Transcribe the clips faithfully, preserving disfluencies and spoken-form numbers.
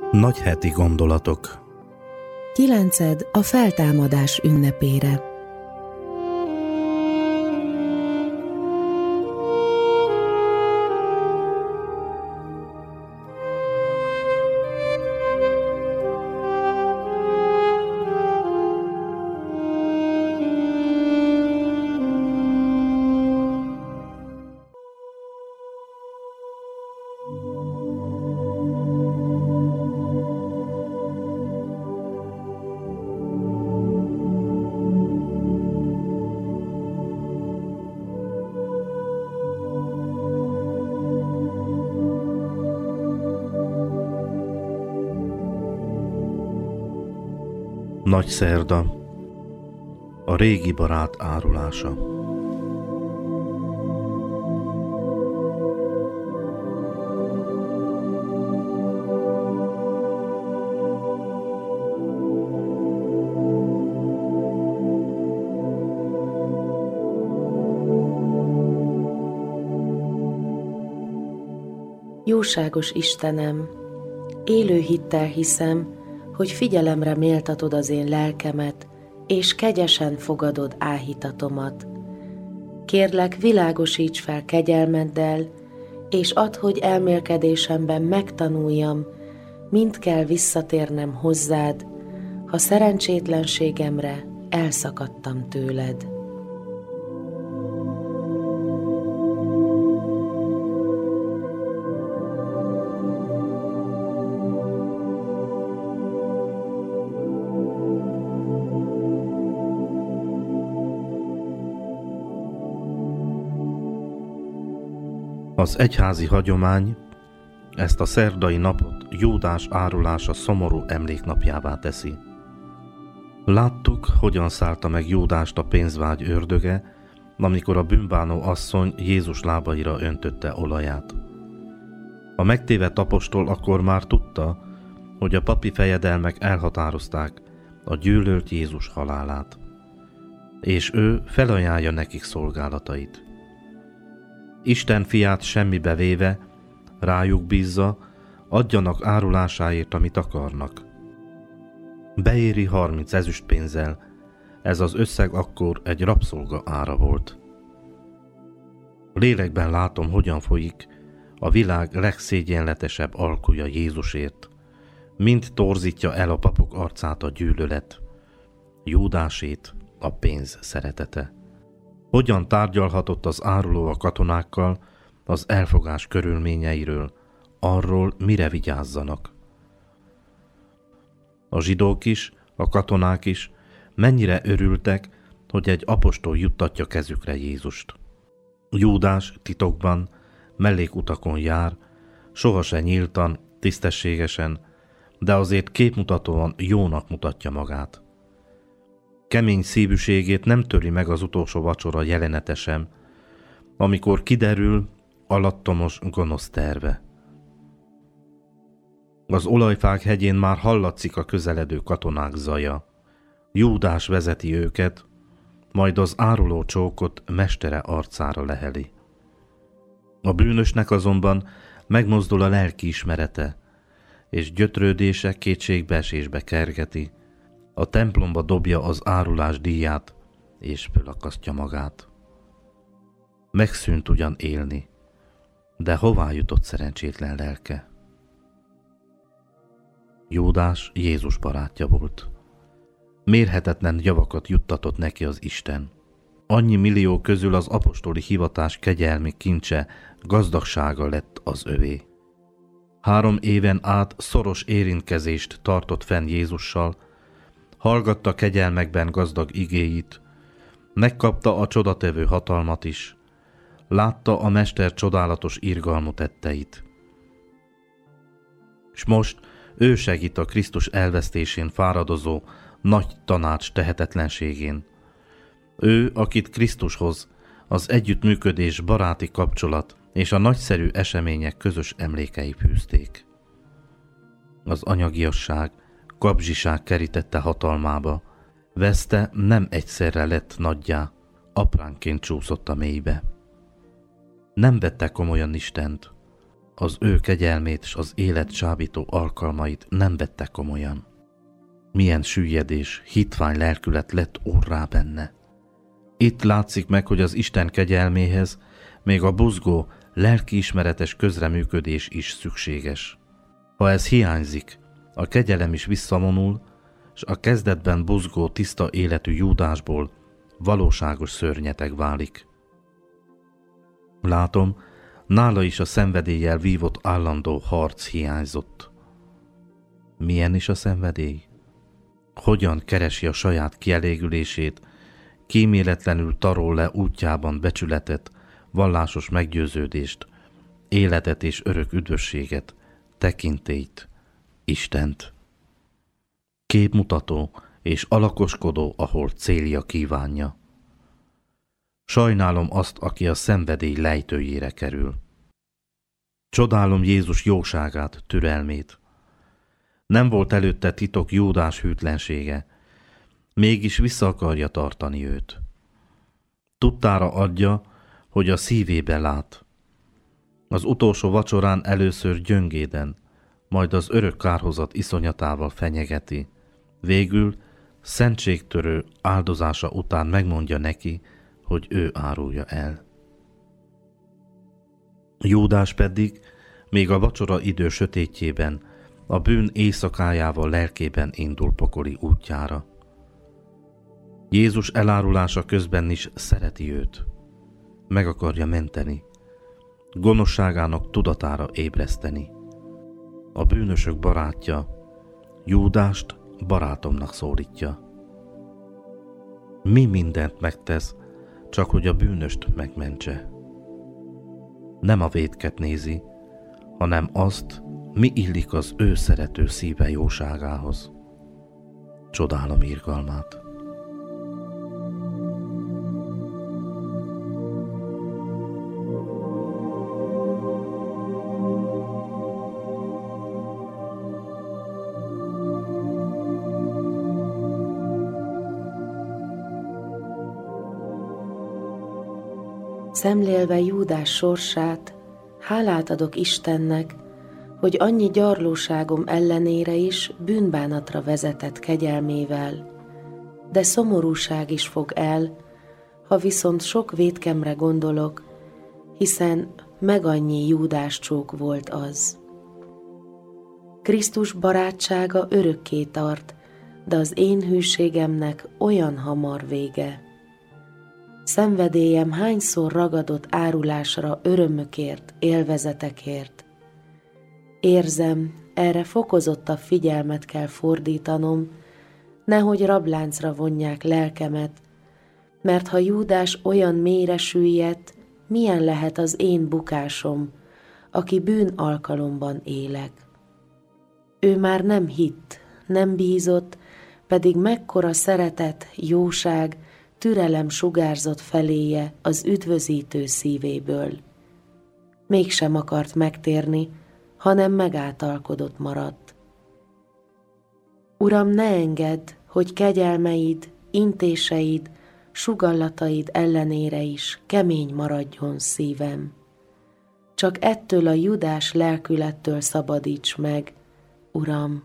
Nagyheti gondolatok. Kilenced a feltámadás ünnepére. Nagy szerda. A régi barát árulása. Jóságos Istenem, élő hittel hiszem, hogy figyelemre méltatod az én lelkemet, és kegyesen fogadod áhítatomat. Kérlek, világosíts fel kegyelmeddel, és add, hogy elmélkedésemben megtanuljam, mint kell visszatérnem hozzád, ha szerencsétlenségemre elszakadtam tőled. Az egyházi hagyomány ezt a szerdai napot Júdás árulása szomorú emléknapjává teszi. Láttuk, hogyan szállta meg Júdást a pénzvágy ördöge, amikor a bűnbánó asszony Jézus lábaira öntötte olaját. A megtévedt apostol akkor már tudta, hogy a papi fejedelmek elhatározták a gyűlölt Jézus halálát, és ő felajánlja nekik szolgálatait. Isten fiát semmibe véve, rájuk bízza, adjanak árulásáért, amit akarnak. Beéri harminc ezüstpénzzel, ez az összeg akkor egy rabszolga ára volt. Lélekben látom, hogyan folyik a világ legszégyenletesebb alkuja Jézusért, mind torzítja el a papok arcát a gyűlölet, Júdásét a pénz szeretete. Hogyan tárgyalhatott az áruló a katonákkal az elfogás körülményeiről, arról, mire vigyázzanak. A zsidók is, a katonák is mennyire örültek, hogy egy apostol juttatja kezükre Jézust. Júdás titokban, mellékutakon jár, sohasem nyíltan, tisztességesen, de azért képmutatóan jónak mutatja magát. Kemény szívűségét nem töri meg az utolsó vacsora jelenete sem, amikor kiderül alattomos gonosz terve. Az olajfák hegyén már hallatszik a közeledő katonák zaja. Júdás vezeti őket, majd az áruló csókot mestere arcára leheli. A bűnösnek azonban megmozdul a lelkiismerete, és gyötrődése kétségbeesésbe kergeti, a templomba dobja az árulás díját, és fölakasztja magát. Megszűnt ugyan élni, de hová jutott szerencsétlen lelke? Júdás Jézus barátja volt. Mérhetetlen javakat juttatott neki az Isten. Annyi millió közül az apostoli hivatás kegyelmi kincse, gazdagsága lett az övé. Három éven át szoros érintkezést tartott fenn Jézussal, hallgatta kegyelmekben gazdag igéit, megkapta a csodatevő hatalmat is, látta a mester csodálatos irgalmú tetteit. S most ő segít a Krisztus elvesztésén fáradozó nagy tanács tehetetlenségén. Ő, akit Krisztushoz az együttműködés, baráti kapcsolat és a nagyszerű események közös emlékei fűzték. Az anyagiasság, kapzsiság kerítette hatalmába, veszte nem egyszerre lett nagyjá, apránként csúszott a mélybe. Nem vette komolyan Istent, az ő kegyelmét és az élet csábító alkalmait nem vette komolyan. Milyen süllyedés, hitvány lelkület lett orrá benne. Itt látszik meg, hogy az Isten kegyelméhez még a buzgó, lelkiismeretes közreműködés is szükséges. Ha ez hiányzik, a kegyelem is visszavonul, s a kezdetben buzgó, tiszta életű Júdásból valóságos szörnyeteg válik. Látom, nála is a szenvedéllyel vívott állandó harc hiányzott. Milyen is a szenvedély? Hogyan keresi a saját kielégülését, kíméletlenül tarol le útjában becsületet, vallásos meggyőződést, életet és örök üdvösséget, tekintélyt, Istent. Képmutató és alakoskodó, ahol célja kívánja. Sajnálom azt, aki a szenvedély lejtőjére kerül. Csodálom Jézus jóságát, türelmét. Nem volt előtte titok Júdás hűtlensége, mégis vissza akarja tartani őt. Tudtára adja, hogy a szívébe lát. Az utolsó vacsorán először gyöngéden, majd az örök kárhozat iszonyatával fenyegeti. Végül szentségtörő áldozása után megmondja neki, hogy ő árulja el. Júdás pedig még a vacsora idő sötétjében, a bűn éjszakájával lelkében indul pokoli útjára. Jézus elárulása közben is szereti őt. Meg akarja menteni, gonoszságának tudatára ébreszteni. A bűnösök barátja, Júdást barátomnak szólítja. Mi mindent megtesz, csak hogy a bűnöst megmentse. Nem a vétket nézi, hanem azt, mi illik az ő szerető szíve jóságához. Csodálom irgalmát. Szemlélve Júdás sorsát, hálát adok Istennek, hogy annyi gyarlóságom ellenére is bűnbánatra vezetett kegyelmével, de szomorúság is fog el, ha viszont sok vétkemre gondolok, hiszen megannyi Júdás csók volt az. Krisztus barátsága örökké tart, de az én hűségemnek olyan hamar vége. Szenvedélyem hányszor ragadott árulásra örömökért, élvezetekért. Érzem, erre fokozottabb figyelmet kell fordítanom, nehogy rabláncra vonják lelkemet, mert ha Júdás olyan mélyre süllyedt, milyen lehet az én bukásom, aki bűn alkalomban élek. Ő már nem hitt, nem bízott, pedig mekkora szeretet, jóság, türelem sugárzott feléje az üdvözítő szívéből. Mégsem akart megtérni, hanem megáltalkodott maradt. Uram, ne engedd, hogy kegyelmeid, intéseid, sugallataid ellenére is kemény maradjon szívem. Csak ettől a Júdás lelkülettől szabadíts meg, Uram.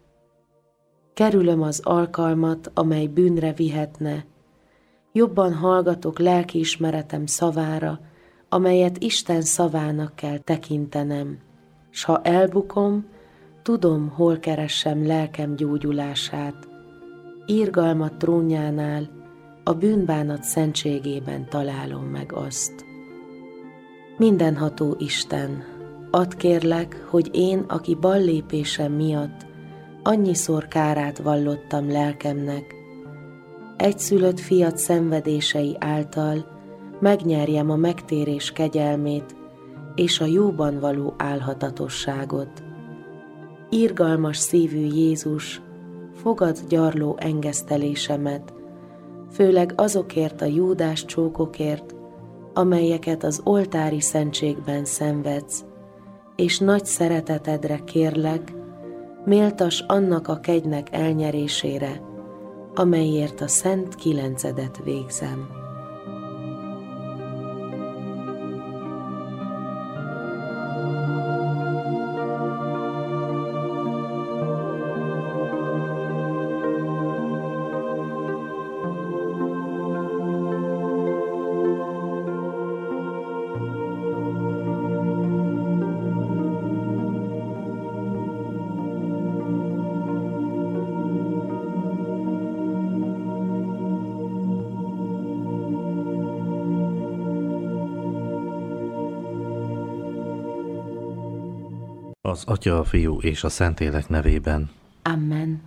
Kerülöm az alkalmat, amely bűnre vihetne, jobban hallgatok lelkiismeretem szavára, amelyet Isten szavának kell tekintenem, s ha elbukom, tudom, hol keressem lelkem gyógyulását. Irgalmat trónjánál, a bűnbánat szentségében találom meg azt. Mindenható Isten, add kérlek, hogy én, aki ballépésem miatt annyiszor kárát vallottam lelkemnek, egyszülött fiat szenvedései által megnyerjem a megtérés kegyelmét és a jóban való álhatatosságot. Irgalmas szívű Jézus, fogad gyarló engesztelésemet, főleg azokért a Júdás csókokért, amelyeket az oltári szentségben szenvedsz, és nagy szeretetedre kérlek, méltas annak a kegynek elnyerésére, amelyért a szent kilencedet végzem. Az Atya, a Fiú és a Szentlélek nevében. Amen.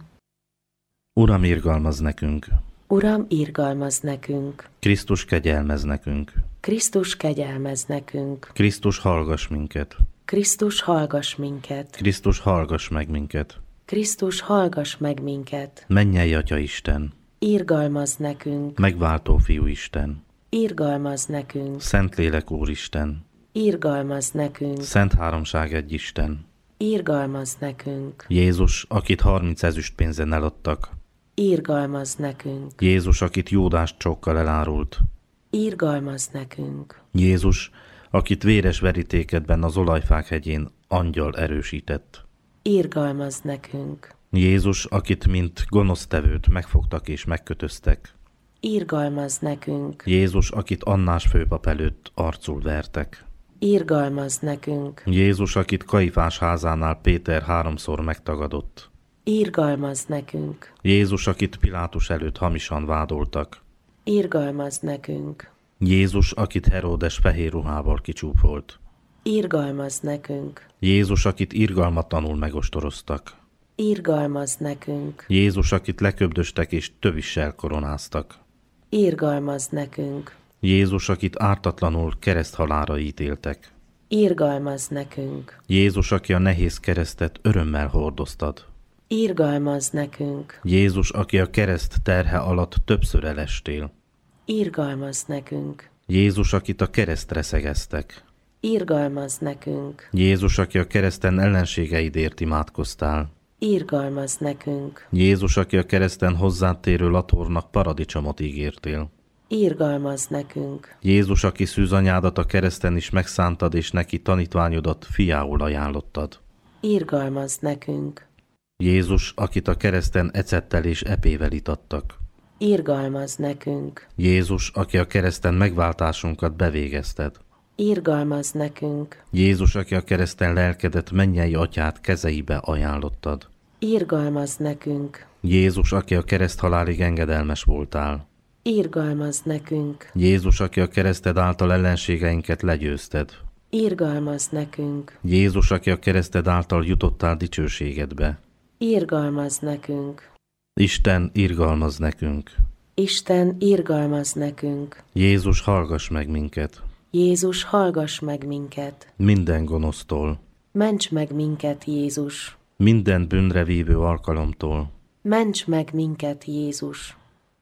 Uram, irgalmaz nekünk! Uram, irgalmaz nekünk! Krisztus, kegyelmez nekünk! Krisztus, kegyelmez nekünk! Krisztus, hallgass minket! Krisztus, hallgass minket! Krisztus, hallgass meg minket! Krisztus, hallgass meg minket! Mennyei Atya Isten! Irgalmaz nekünk! Megváltó Fiú Isten! Irgalmaz nekünk! Szentlélek Úristen! Irgalmaz nekünk! Szent Háromság egy Isten! Irgalmaz nekünk! Jézus, akit harminc ezüstpénzen eladtak! Irgalmaz nekünk! Jézus, akit Júdás csókkal elárult! Irgalmaz nekünk! Jézus, akit véres verítékedben az olajfák hegyén angyal erősített! Irgalmaz nekünk! Jézus, akit mint gonosztevőt megfogtak és megkötöztek! Irgalmaz nekünk! Jézus, akit Annás főpap előtt arcul vertek! Irgalmaz nekünk! Jézus, akit Kaifás házánál Péter háromszor megtagadott! Irgalmaz nekünk! Jézus, akit Pilátus előtt hamisan vádoltak! Irgalmaz nekünk! Jézus, akit Heródes fehér ruhával kicsúfolt! Irgalmaz nekünk! Jézus, akit irgalmatlanul megostoroztak! Irgalmaz nekünk! Jézus, akit leköbdöstek és tövissel koronáztak! Irgalmaz nekünk! Jézus, akit ártatlanul kereszthalálra ítéltek! Irgalmaz nekünk! Jézus, aki a nehéz keresztet örömmel hordoztad! Irgalmaz nekünk! Jézus, aki a kereszt terhe alatt többször elestél! Irgalmaz nekünk! Jézus, akit a keresztre szegeztek! Irgalmaz nekünk! Jézus, aki a kereszten ellenségeidért imádkoztál! Irgalmaz nekünk! Jézus, aki a kereszten hozzád térő latornak paradicsomot ígértél! Irgalmaz nekünk! Jézus, aki szűzanyádat a kereszten is megszántad, és neki tanítványodat fiául ajánlottad! Irgalmaz nekünk! Jézus, akit a kereszten ecettel és epével itattak! Irgalmaz nekünk! Jézus, aki a kereszten megváltásunkat bevégezted! Irgalmaz nekünk! Jézus, aki a kereszten lelkedet mennyei atyát kezeibe ajánlottad! Irgalmaz nekünk! Jézus, aki a kereszthalálig engedelmes voltál! Irgalmaz nekünk! Jézus, aki a kereszted által ellenségeinket legyőzted! Irgalmaz nekünk! Jézus, aki a kereszted által jutottál dicsőségedbe! Irgalmaz nekünk! Isten, irgalmaz nekünk! Isten, irgalmaz nekünk! Jézus, hallgass meg minket! Jézus, hallgass meg minket! Minden gonosztól! Ments meg minket, Jézus! Minden bűnre vívő alkalomtól! Ments meg minket, Jézus!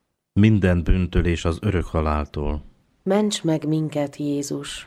Minden bűntől és az örök haláltól! Ments meg minket, Jézus!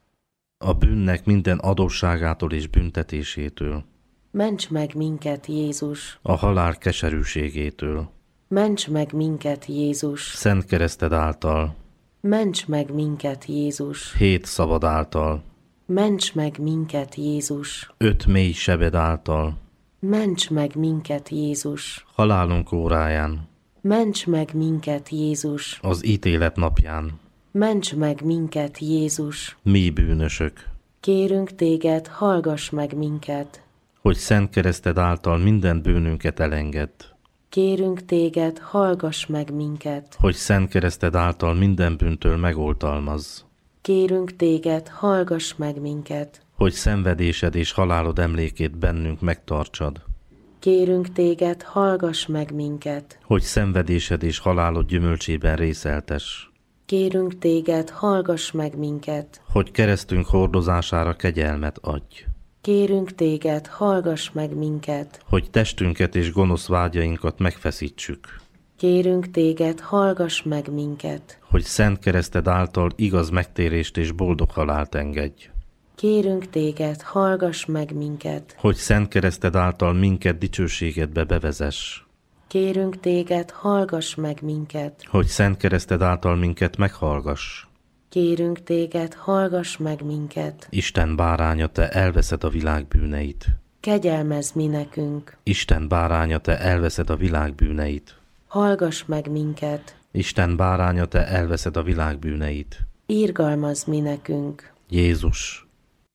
A bűnnek minden adósságától és büntetésétől! Ments meg minket, Jézus! A halál keserűségétől! Ments meg minket, Jézus! Szent kereszted által! Ments meg minket, Jézus! Hét szabad által! Ments meg minket, Jézus! Öt mély sebed által! Ments meg minket, Jézus! Halálunk óráján! Ments meg minket, Jézus! Az ítélet napján! Ments meg minket, Jézus! Mi bűnösök! Kérünk téged, hallgass meg minket! Hogy szent kereszted által minden bűnünket elengedd! Kérünk téged, hallgass meg minket! Hogy szent kereszted által minden bűntől megoltalmazz! Kérünk téged, hallgass meg minket! Hogy szenvedésed és halálod emlékét bennünk megtartsad! Kérünk téged, hallgass meg minket! Hogy szenvedésed és halálod gyümölcsében részeltess! Kérünk téged, hallgass meg minket! Hogy keresztünk hordozására kegyelmet adj! Kérünk téged, hallgass meg minket! Hogy testünket és gonosz vágyainkat megfeszítsük! Kérünk téged, hallgass meg minket! Hogy szent kereszted által igaz megtérést és boldog halált engedj! Kérünk téged, hallgass meg minket! Hogy szent kereszted által minket dicsőségedbe bevezess! Kérünk téged, hallgass meg minket! Hogy szent kereszted által minket meghallgass! Kérünk téged, hallgass meg minket! Isten báránya, te elveszed a világ bűneit! Kegyelmezz mi nekünk! Isten báránya, te elveszed a világ bűneit! Hallgass meg minket! Isten báránya, te elveszed a világ bűneit! Irgalmazz mi nekünk! Jézus!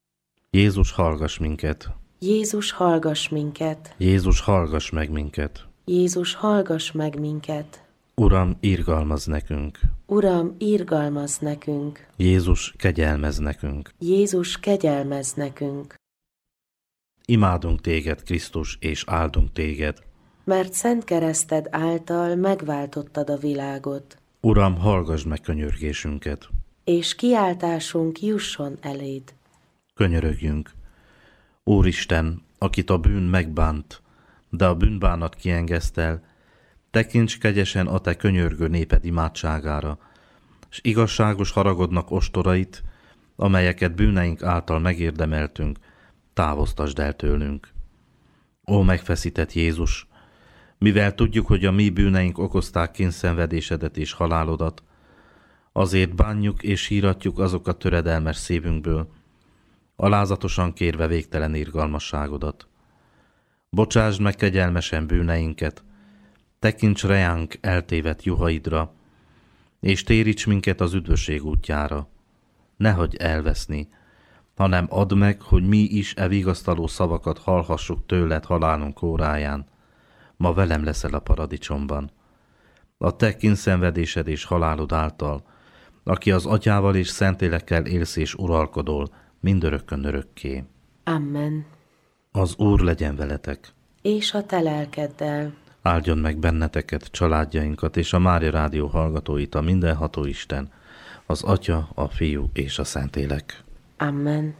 Jézus, hallgass minket! Jézus, hallgass minket! Jézus, hallgass meg minket! Jézus, hallgass meg minket! Uram, irgalmazz nekünk! Uram, irgalmazz nekünk! Jézus, kegyelmezz nekünk! Jézus, kegyelmezz nekünk! Imádunk téged, Krisztus, és áldunk téged. Mert szent kereszted által megváltottad a világot. Uram, hallgass meg könyörgésünket. És kiáltásunk jusson eléd. Könyörögjünk. Úristen, akit a bűn megbánt, de a bűnbánat kiengesztel, tekints kegyesen a te könyörgő néped imádságára, s igazságos haragodnak ostorait, amelyeket bűneink által megérdemeltünk, távoztasd el tőlünk. Ó megfeszített Jézus, mivel tudjuk, hogy a mi bűneink okozták kényszenvedésedet és halálodat, azért bánjuk és síratjuk azokat töredelmes szívünkből, alázatosan kérve végtelen irgalmasságodat. Bocsásd meg kegyelmesen bűneinket, tekints reánk eltévedt juhaidra, és téríts minket az üdvösség útjára. Nehagyj elveszni, hanem add meg, hogy mi is e vigasztaló szavakat hallhassuk tőled halálunk óráján. Ma velem leszel a paradicsomban. A te kényszenvedésed és halálod által, aki az Atyával és Szentlélekkel élsz és uralkodol, mindörökkön örökké. Amen. Az Úr legyen veletek. És a te lelkeddel. Áldjon meg benneteket, családjainkat és a Mária Rádió hallgatóit a mindenható Isten, az Atya, a Fiú és a Szentlélek. Amen.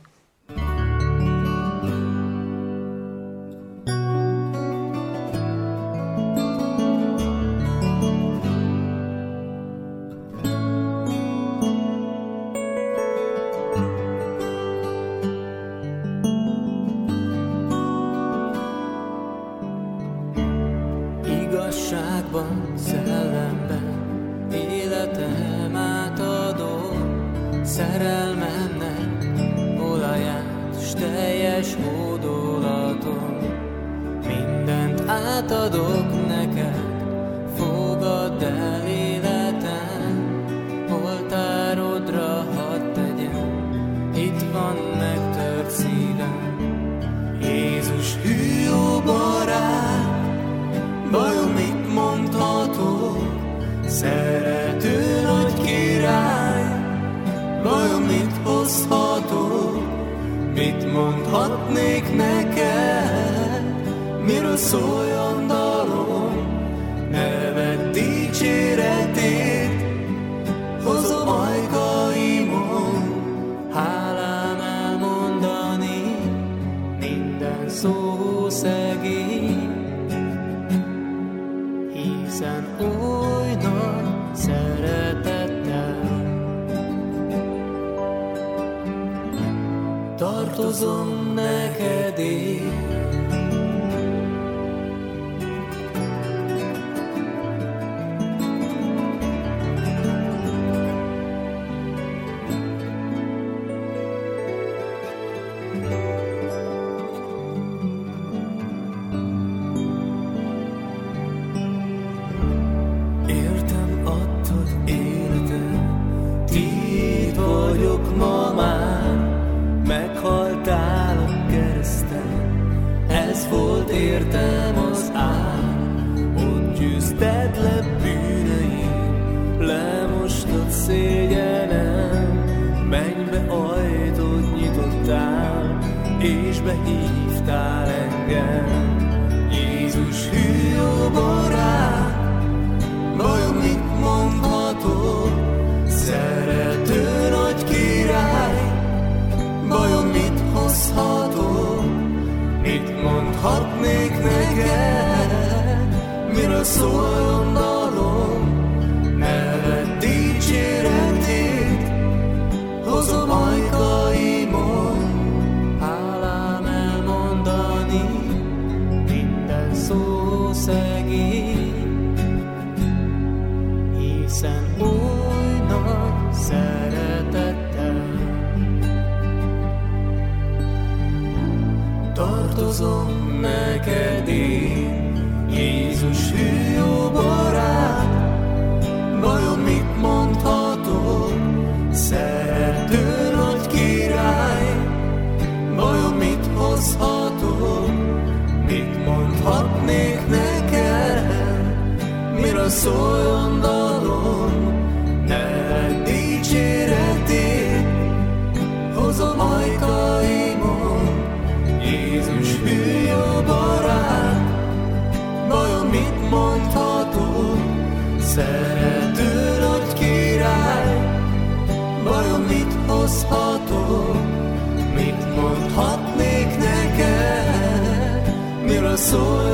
Igazságban, szellemben, életem átadom, szerelmemnek olaját, s teljes hódolatom. Mindent átadok neked, fogadd el életem, oltárodra hadd tegyem, itt van megtört szívem. Jézus hű jó barát, vajon mit mondhatok? Szerető nagy király, vajon mit hozhatok? Mit mondhatnék neked? Miről szóljon dalom? Neved dicséretét hozom ajkaimon. Hálám elmondani minden szó szegény, hiszen oly nagy szeretettel tartozom neked én. Értem az ár, ott győzted le bűneim, lemostad szégyenem, mennybe ajtót nyitottál, és behívtál engem. Jézus hű jó barát, vajon mit mondhatok? Szerető nagy király, vajon mit hozhatok? Mit mondhatnék neked? Miről szóljon dalom? Neved dicséretét hozom ajkaimon. Hálám elmondani minden szó szegény, hiszen oly nagy szeretettel tartozom neked én. Jézus hű jó barát, vajon mit mondhatok? Szerető nagy király, vajon mit hozhatok? Mit mondhatnék neked? Miről szóljon dalom? Neved dicséretét hozom ajkaimon. Jézus szólj